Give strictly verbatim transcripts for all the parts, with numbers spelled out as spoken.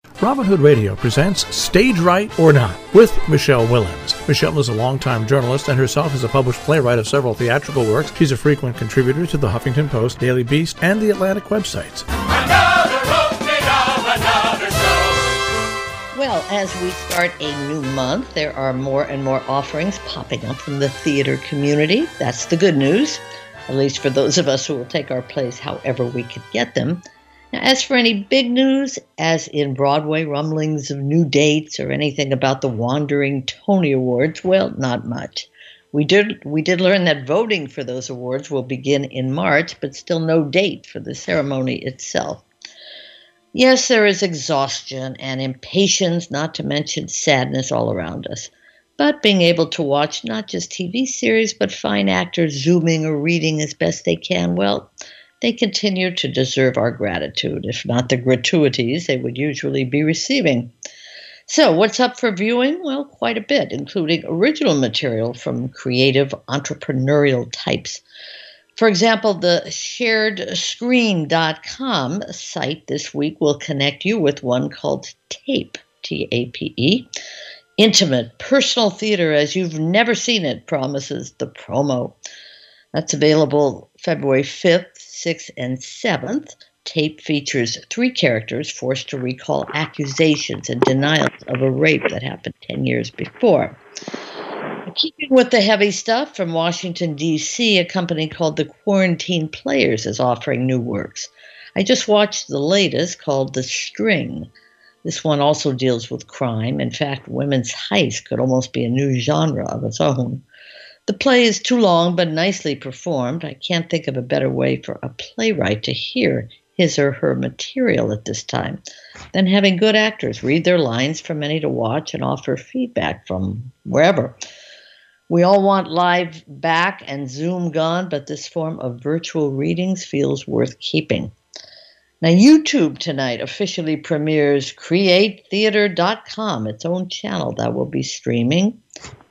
Robin Hood Radio presents Stage Right or Not with Michelle Willens. Michelle is a longtime journalist and herself is a published playwright of several theatrical works. She's a frequent contributor to the Huffington Post, Daily Beast, and the Atlantic websites. Another opening of another show. Well, as we start a new month, there are more and more offerings popping up from the theater community. That's the good news, at least for those of us who will take our plays however we can get them. Now, as for any big news, as in Broadway rumblings of new dates or anything about the wandering Tony Awards, well, not much. We did we did learn that voting for those awards will begin in March, but still no date for the ceremony itself. Yes, there is exhaustion and impatience, not to mention sadness all around us. But being able to watch not just T V series, but fine actors zooming or reading as best they can, well, they continue to deserve our gratitude, if not the gratuities they would usually be receiving. So what's up for viewing? Well, quite a bit, including original material from creative entrepreneurial types. For example, the shared screen dot com site this week will connect you with one called Tape, T A P E. Intimate, personal theater as you've never seen it, promises the promo. That's available February fifth, sixth, and seventh. Tape features three characters forced to recall accusations and denials of a rape that happened ten years before. Keeping with the heavy stuff, from Washington, D C, a company called the Quarantine Players is offering new works. I just watched the latest, called The String. This one also deals with crime. In fact, women's heist could almost be a new genre of its own. The play is too long but nicely performed. I can't think of a better way for a playwright to hear his or her material at this time than having good actors read their lines for many to watch and offer feedback from wherever. We all want live back and Zoom gone, but this form of virtual readings feels worth keeping. Now, YouTube tonight officially premieres create theater dot com, its own channel that will be streaming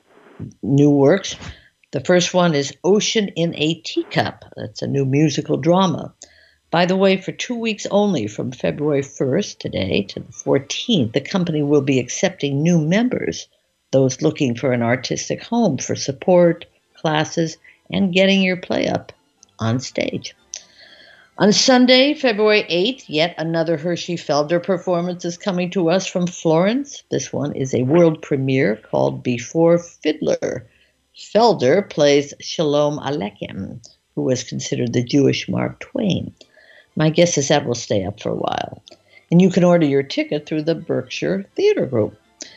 new works. The first one is Ocean in a Teacup. That's a new musical drama. By the way, for two weeks only, from February first, today, to the fourteenth, the company will be accepting new members, those looking for an artistic home for support, classes, and getting your play up on stage. On Sunday, February eighth, yet another Hershey Felder performance is coming to us from Florence. This one is a world premiere called Before Fiddler. Felder plays Shalom Aleichem, who was considered the Jewish Mark Twain. My guess is that will stay up for a while. And you can order your ticket through the Berkshire Theater Group.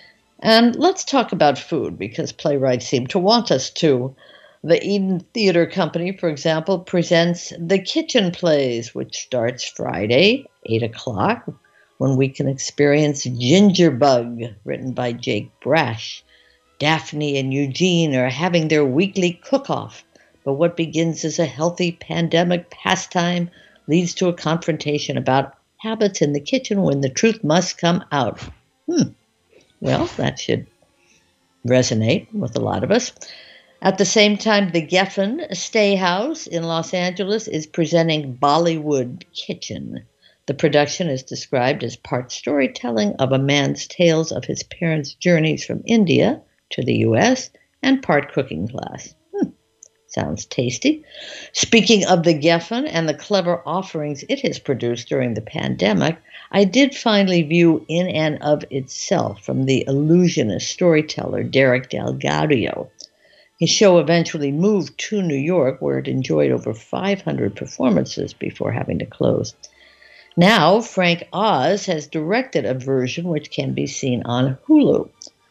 And let's talk about food, because playwrights seem to want us to. The Eden Theater Company, for example, presents The Kitchen Plays, which starts Friday, eight o'clock, when we can experience Gingerbug, written by Jake Brash. Daphne and Eugene are having their weekly cook-off, but what begins as a healthy pandemic pastime leads to a confrontation about habits in the kitchen when the truth must come out. Hmm. Well, that should resonate with a lot of us. At the same time, the Geffen Stay House in Los Angeles is presenting Bollywood Kitchen. The production is described as part storytelling of a man's tales of his parents' journeys from India to the U S and part cooking class. Hmm. Sounds tasty. Speaking of the Geffen and the clever offerings it has produced during the pandemic, I did finally view In and of Itself from the illusionist storyteller Derek DelGaudio. His show eventually moved to New York, where it enjoyed over five hundred performances before having to close. Now, Frank Oz has directed a version which can be seen on Hulu.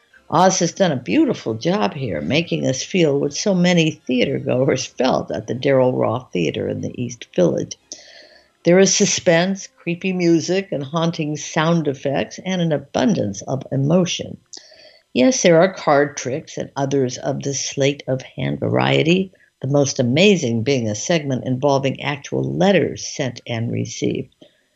Oz has done a beautiful job here, making us feel what so many theatergoers felt at the Darrell Roth Theater in the East Village. There is suspense, creepy music, and haunting sound effects, and an abundance of emotion. Yes, there are card tricks and others of the sleight of hand variety, the most amazing being a segment involving actual letters sent and received.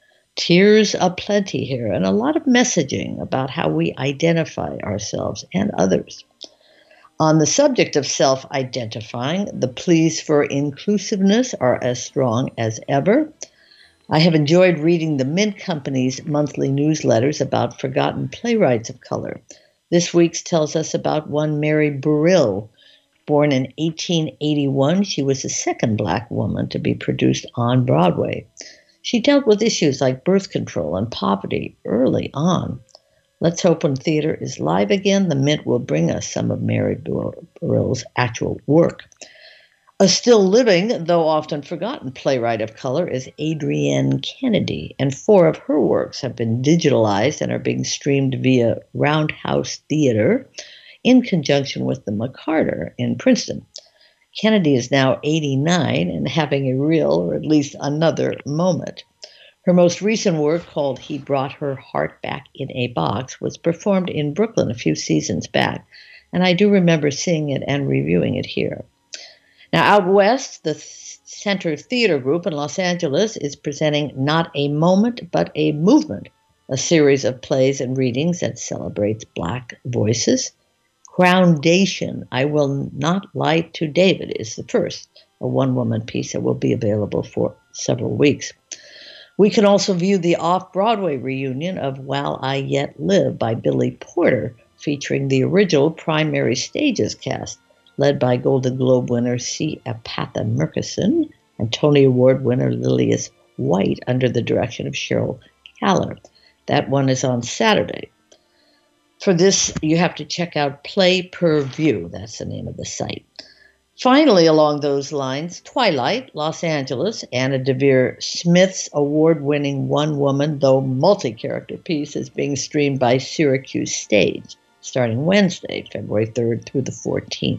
Tears aplenty here, and a lot of messaging about how we identify ourselves and others. On the subject of self-identifying, the pleas for inclusiveness are as strong as ever. I have enjoyed reading the Mint Company's monthly newsletters about forgotten playwrights of color. This week's tells us about one Mary Burrill. Born in eighteen eighty-one, she was the second Black woman to be produced on Broadway. She dealt with issues like birth control and poverty early on. Let's hope when theater is live again, the Mint will bring us some of Mary Burrill's actual work. A still living, though often forgotten, playwright of color is Adrienne Kennedy, and four of her works have been digitalized and are being streamed via Roundhouse Theater in conjunction with the McCarter in Princeton. Kennedy is now eighty-nine and having a real, or at least another, moment. Her most recent work, called He Brought Her Heart Back in a Box, was performed in Brooklyn a few seasons back, and I do remember seeing it and reviewing it here. Now, out west, the Center Theater Group in Los Angeles is presenting Not a Moment, but a Movement, a series of plays and readings that celebrates Black voices. Groundation, I Will Not Lie to David, is the first, a one-woman piece that will be available for several weeks. We can also view the off-Broadway reunion of While I Yet Live by Billy Porter, featuring the original Primary Stages cast, led by Golden Globe winner C. Apatha Murkison and Tony Award winner Lillias White under the direction of Cheryl Kaller. That one is on Saturday. For this, you have to check out Play Per View. That's the name of the site. Finally, along those lines, Twilight, Los Angeles, Anna Deavere Smith's award-winning one-woman, though multi-character piece, is being streamed by Syracuse Stage, starting Wednesday, February third through the fourteenth.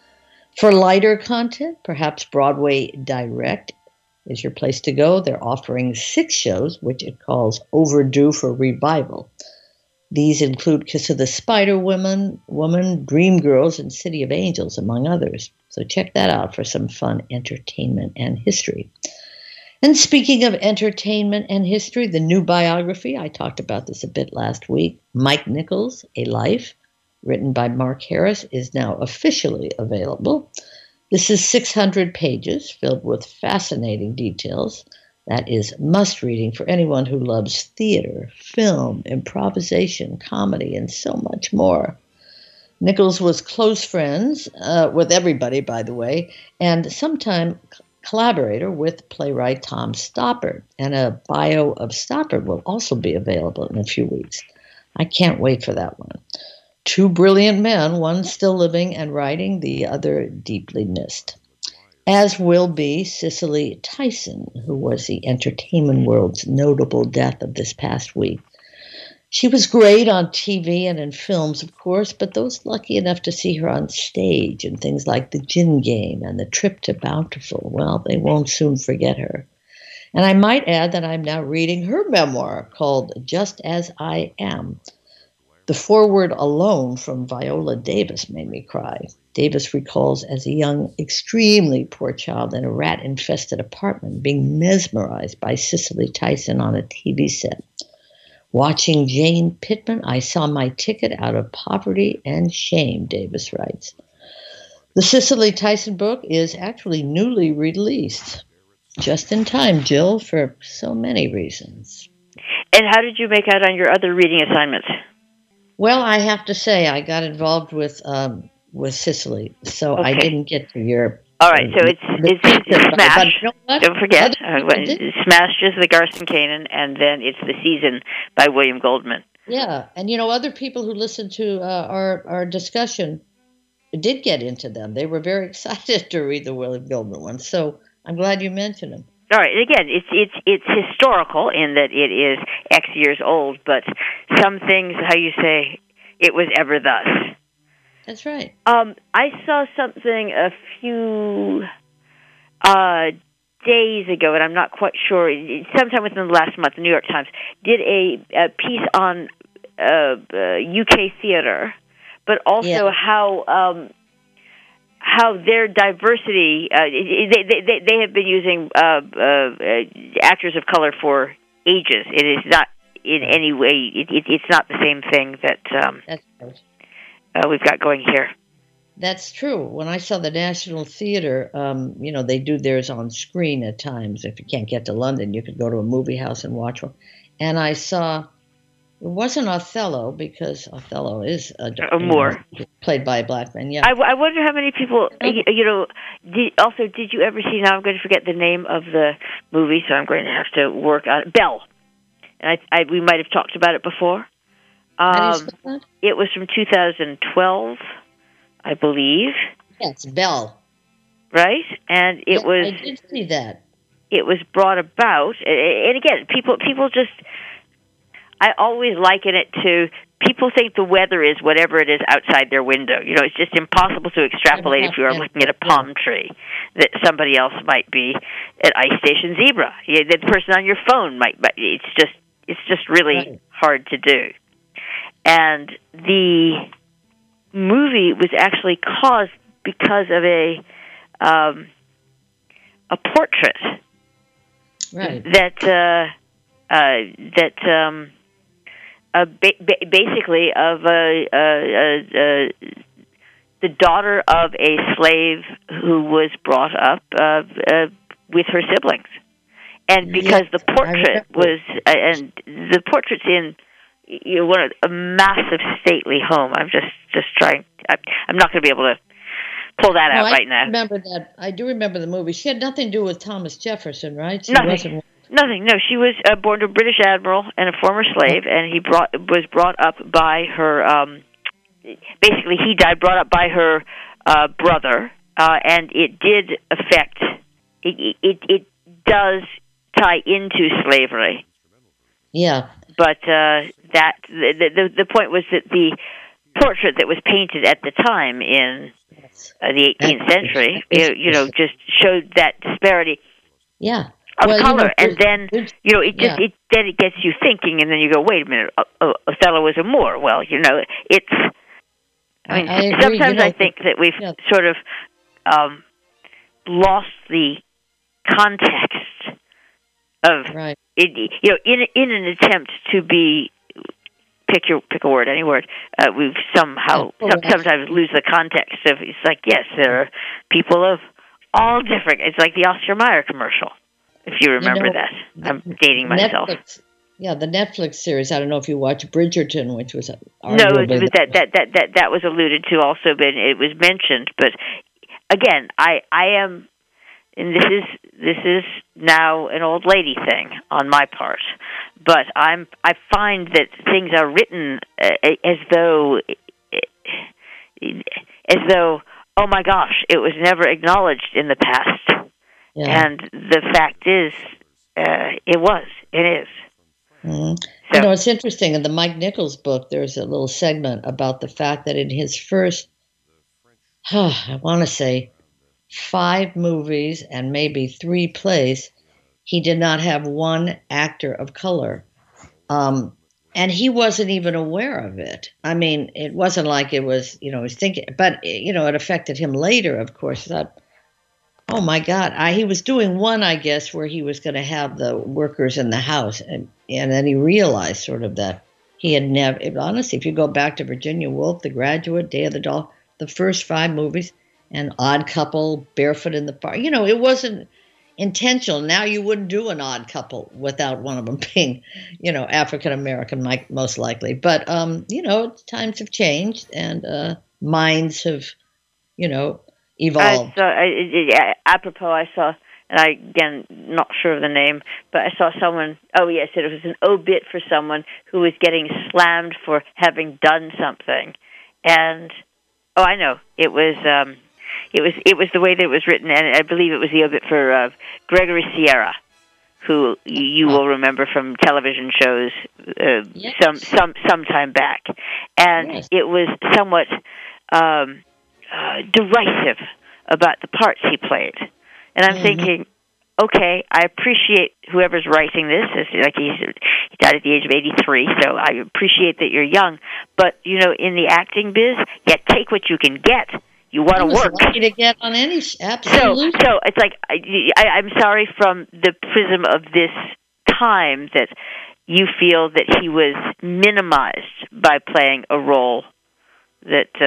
For lighter content, perhaps Broadway Direct is your place to go. They're offering six shows, which it calls Overdue for Revival. These include Kiss of the Spider Woman, Woman, Dreamgirls, and City of Angels, among others. So check that out for some fun entertainment and history. And speaking of entertainment and history, the new biography, I talked about this a bit last week, Mike Nichols, A Life, written by Mark Harris, is now officially available. This is six hundred pages filled with fascinating details. That is must-reading for anyone who loves theater, film, improvisation, comedy, and so much more. Nichols was close friends uh, with everybody, by the way, and sometime collaborator with playwright Tom Stoppard, and a bio of Stoppard will also be available in a few weeks. I can't wait for that one. Two brilliant men, one still living and writing, the other deeply missed. As will be Cicely Tyson, who was the entertainment world's notable death of this past week. She was great on T V and in films, of course, but those lucky enough to see her on stage in things like The Gin Game and The Trip to Bountiful, well, they won't soon forget her. And I might add that I'm now reading her memoir called Just As I Am. The foreword alone from Viola Davis made me cry. Davis recalls as a young, extremely poor child in a rat-infested apartment being mesmerized by Cicely Tyson on a T V set. Watching Jane Pittman, I saw my ticket out of poverty and shame, Davis writes. The Cicely Tyson book is actually newly released. Just in time, Jill, for so many reasons. And how did you make out on your other reading assignments? Well, I have to say, I got involved with um, with Cicely, so okay. I didn't get to your... All right, so it's it's, it's Smash. You know Don't forget, uh, Smash is the Garson Kanin, and then it's The Season by William Goldman. Yeah, and you know, other people who listened to uh, our our discussion did get into them. They were very excited to read the William Goldman one, so I'm glad you mentioned them. All right, again, it's it's it's historical in that it is X years old, but some things, how you say, it was ever thus. That's right. Um, I saw something a few uh, days ago, and I'm not quite sure, sometime within the last month, the New York Times did a, a piece on uh, uh, U K theater, but also yeah. how um, how their diversity, uh, they, they, they have been using uh, uh, actors of color for ages. It is not in any way, it, it, it's not the same thing that um, That's right. uh, we've got going here. That's true. When I saw the National Theatre, um, you know, they do theirs on screen at times. If you can't get to London, you could go to a movie house and watch one. And I saw, it wasn't Othello, because Othello is a, a Moor, you know, played by a black man. Yeah. I, I wonder how many people, you, you know, did, also, did you ever see, now I'm going to forget the name of the movie, so I'm going to have to work on it. Belle. And I, I, we might have talked about it before. Um, How do you spell that? It was from two thousand twelve, I believe. Yes, Belle. Right? And it Yeah, was... I did see that. It was brought about, and again, people people just... I always liken it to... People think the weather is whatever it is outside their window. You know, it's just impossible to extrapolate if you are looking at a palm tree that somebody else might be at Ice Station Zebra. Yeah, the person on your phone might... It's just, it's just really Right. hard to do. And the movie was actually caused because of a um, a portrait Right. that uh, uh, that um, uh, ba- ba- basically of a, a, a, a, the daughter of a slave who was brought up uh, uh, with her siblings, and because Yes, the I portrait remember. was uh, and the portrait's in. You know, one of a massive stately home. I'm just just trying. I, I'm not going to be able to pull that No, out I right now. remember that. I do remember the movie. She had nothing to do with Thomas Jefferson, right? She Nothing. wasn't. Nothing. No, she was uh, born to a British admiral and a former slave, and he brought was brought up by her. Um, basically, he died brought up by her uh, brother, uh, and it did affect. It, it it does tie into slavery. Yeah. But uh, that the, the the point was that the portrait that was painted at the time in uh, the eighteenth century, you, you know, just showed that disparity Yeah. of Well, you color, know, and it- then it- you know, it just yeah. it then it gets you thinking, and then you go, wait a minute, uh, uh, Othello was a Moor. Well, you know, it's. I mean, I- I agree. sometimes You know, I think that we've yeah. sort of um, lost the context of. Right. It, you know, in in an attempt to be, pick your pick a word, any word, uh, we've somehow Oh, some, yes. sometimes lose the context of. It's like, yes, there are people of all different. It's like the Oscar Mayer commercial, if you remember know, that. I'm dating myself. Netflix, yeah, the Netflix series. I don't know if you watch Bridgerton, which was No, arguably it was the- that, that that that that was alluded to also, but it was mentioned. But again, I I am. And this is this is now an old lady thing on my part, but I'm I find that things are written uh, as though as though oh my gosh, it was never acknowledged in the past, Yeah. and the fact is, uh, it was, it is. Mhm. So- You know, it's interesting. In the Mike Nichols book, there's a little segment about the fact that in his first, I want to say, five movies and maybe three plays, he did not have one actor of color. Um, and he wasn't even aware of it. I mean, it wasn't like it was, you know, he was thinking, but, you know, it affected him later, of course. He thought, oh my God, I, he was doing one, I guess, where he was going to have the workers in the house. And, and then he realized sort of that he had never, honestly, if you go back to Virginia Woolf, The Graduate, Day of the Doll, the first five movies, and Odd Couple, Barefoot in the Park, you know, it wasn't intentional. Now you wouldn't do an Odd Couple without one of them being, you know, African American, most likely. But, um, you know, times have changed and uh, minds have, you know, evolved. I saw, I, I, apropos, I saw, and I, again, not sure of the name, but I saw someone, oh yes, it was an obit for someone who was getting slammed for having done something. And, oh, I know, it was, um, it was, it was the way that it was written, and I believe it was the obit for uh, Gregory Sierra, who you will remember from television shows uh, Yes. some, some, some time back. And Yes. it was somewhat, um, Uh, derisive about the parts he played, and I'm Mhm. thinking, okay, I appreciate whoever's writing this. Is like he's he died at the age of eighty-three, so I appreciate that you're young. But you know, in the acting biz, yeah, take what you can get. You want He to was work. lucky to get on any, sh- So, absolutely. so it's like I, I, I'm sorry from the prism of this time that you feel that he was minimized by playing a role that. Uh,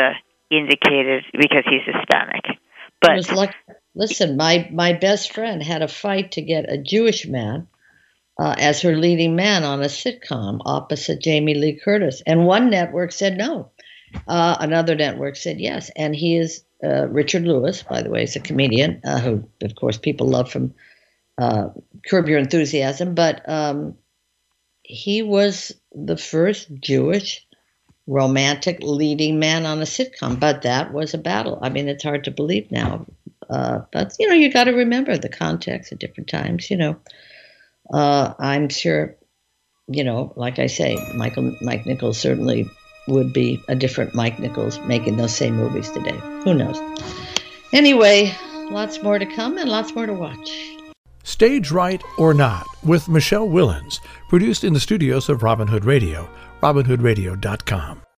indicated because he's Hispanic. But it was like, listen, my, my best friend had a fight to get a Jewish man uh, as her leading man on a sitcom opposite Jamie Lee Curtis. And one network said no. Uh, another network said yes. And he is uh, Richard Lewis, by the way, is a comedian uh, who, of course, people love from uh, Curb Your Enthusiasm. But um, he was the first Jewish romantic leading man on a sitcom. But that was a battle. I mean, it's hard to believe now. Uh, but, you know, you got to remember the context at different times, you know. Uh, I'm sure, you know, like I say, Michael Mike Nichols certainly would be a different Mike Nichols making those same movies today. Who knows? Anyway, lots more to come and lots more to watch. Stage Right or Not with Michelle Willens, produced in the studios of Robin Hood Radio, robin hood radio dot com.